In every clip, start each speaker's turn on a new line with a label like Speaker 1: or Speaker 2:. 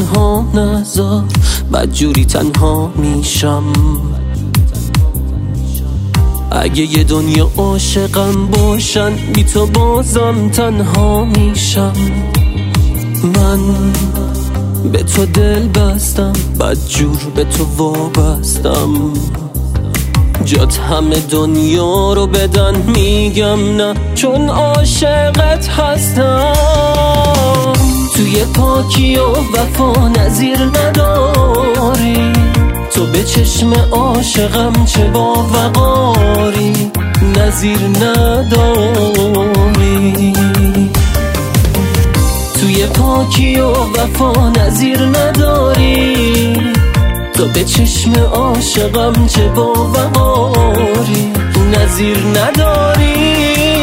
Speaker 1: تنها نذار، بدجوری تنها میشم. اگه یه دنیا عاشقم باشن، بی تو بازم تنها میشم. من به تو دل بستم، بدجور به تو وابستم. جات همه دنیا رو بدن، میگم نه چون عاشقت هستم. توی پاکی و وفا نظیر نداری، تو به چشم عاشقم چه با وقاری، نظیر نداری. توی پاکی و وفا نظیر نداری، تو به چشم عاشقم چه با وقاری، نظیر نداری.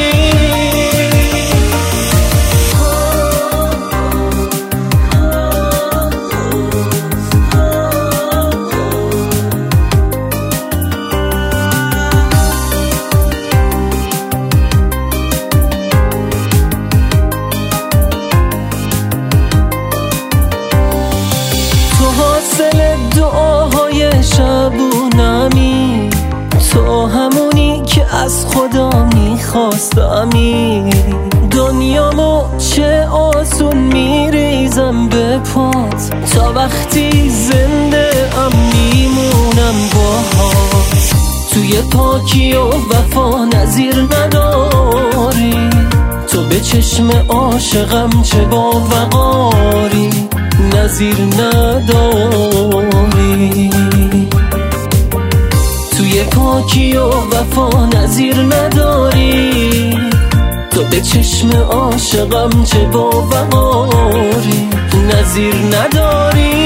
Speaker 1: دعاهای شبونمی، تو همونی که از خدا میخواستمی. دنیامو چه آسون میریزم به پات، تا وقتی زنده ام میمونم باهات. توی پاکی و وفا نظیر نداری، تو به چشم عاشقم چه با وقاری، نظیر نداری. توی پاکی و وفا نظیر نداری، تو به چشم عاشقم چه با وقاری، نظیر نداری.